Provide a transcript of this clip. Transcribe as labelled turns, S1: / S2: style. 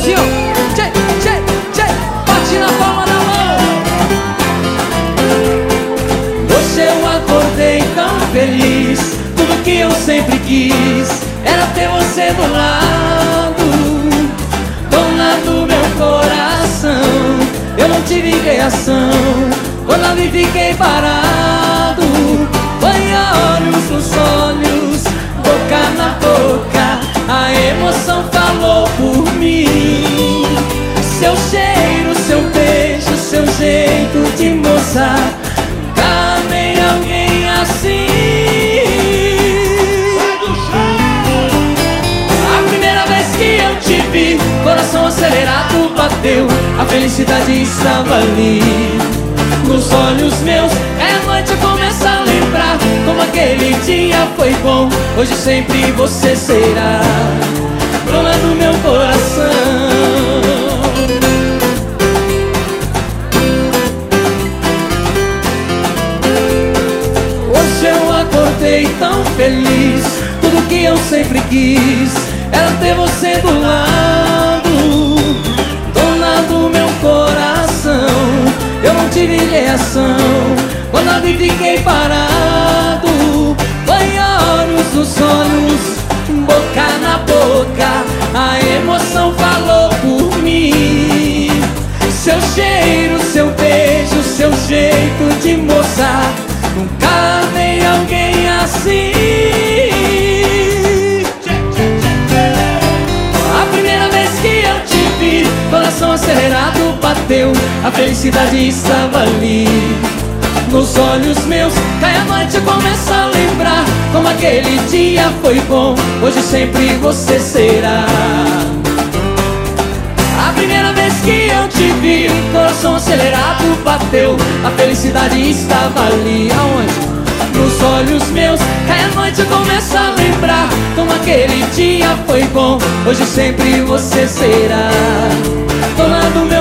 S1: assim, ó. Tchê, tchê, tchê. Bate na palma da mão. Hoje eu acordei tão feliz. Tudo que eu sempre quis era ter você do lado, dona do meu coração. Eu não tive reação quando ali fiquei parado. Foi olhos nos olhos, boca na boca, a emoção falou por mim. Seu cheiro, seu beijo, seu jeito de moça, nunca amei alguém assim. A primeira vez que eu te vi, coração acelerado bateu, a felicidade estava ali nos olhos meus. É a noite começa a lembrar como aquele dia foi bom. Hoje sempre você será dona do meu coração. Hoje eu acordei tão feliz. Tudo que eu sempre quis era ter você do lado, dona do meu coração. Eu não tive reação quando ali fiquei parado. Foi olhos nos olhos, boca na boca, a emoção falou por mim. Seu cheiro, seu beijo, seu jeito de moça, nunca amei alguém assim. A primeira vez que eu te vi, coração acelerado bateu, a felicidade estava ali nos olhos meus. Cai a noite e começa a lembrar como aquele dia foi bom. Hoje sempre você será. A primeira vez que eu te vi, coração acelerado bateu, a felicidade estava ali. Aonde? Nos olhos meus. Cai a noite e começa a lembrar como aquele dia foi bom. Hoje sempre você será dona do